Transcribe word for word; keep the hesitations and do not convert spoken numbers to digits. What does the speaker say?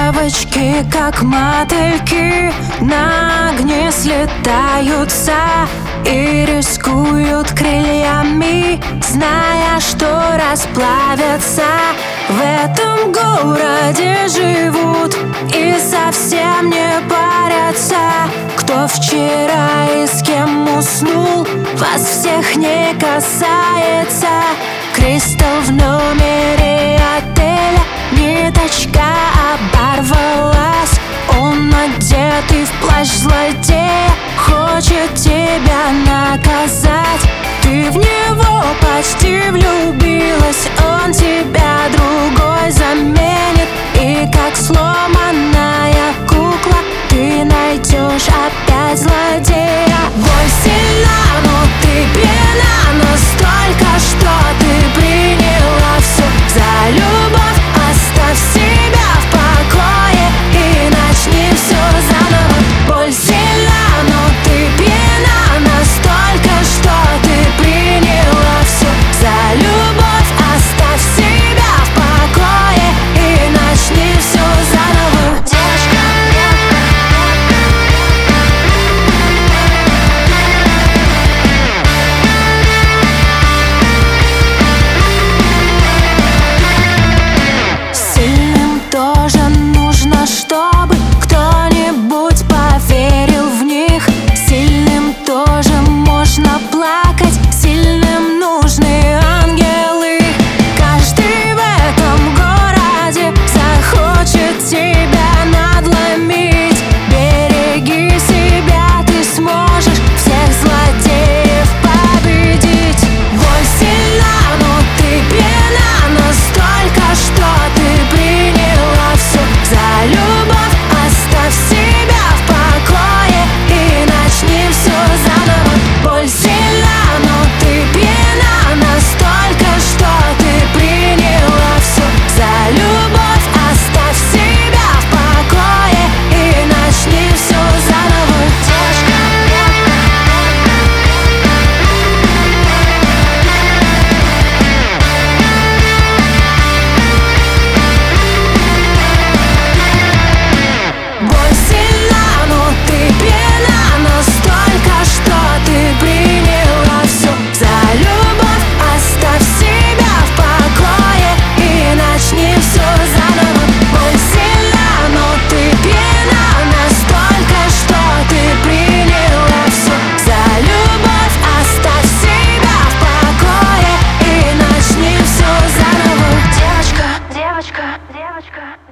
Девочки, как мотыльки, на огне слетаются и рискуют крыльями, зная, что расплавятся. В этом городе живут и совсем не парятся. Кто вчера и с кем уснул, вас всех не касается. Кристалл в номере отеля, ниточка оборвалась. Он одетый в плащ злодея, хочет тебя наказать. Ты в него почти влюбилась, он тебя другой заменит. И как сломанная кукла ты найдешь опять злодея. Боль сильна, но ты пьяна настолько, что ты приняла все за любовь. Оставь себя в покое и начни все заново. Боль сильна, но ты пьяна настолько, что ты приняла все за любовь. Оставь себя в покое и начни все заново. Девочка, сильным тоже нужно, чтобы кто-нибудь поверил в них. Сильным тоже можно плакать, сильным нужны ангелы. Каждый в этом городе захочет тебя надломить. Береги себя, ты сможешь всех злодеев победить. Боль сильна, но ты пьяна настолько, что ты приняла все за любовь. Оставь себя в покое и начни все заново. Боль сильна, но ты пьяна настолько, что ты приняла все за любовь. Оставь себя в покое и начни все заново. Девочка, боль сильна, но ты пьяна настолько, что ты приняла все за любовь. Оставь себя в покое и начни все заново. Боль сильна, но ты пьяна настолько, что ты приняла все за любовь. Оставь себя в покое и начни все заново. Девочка, девочка, девочка.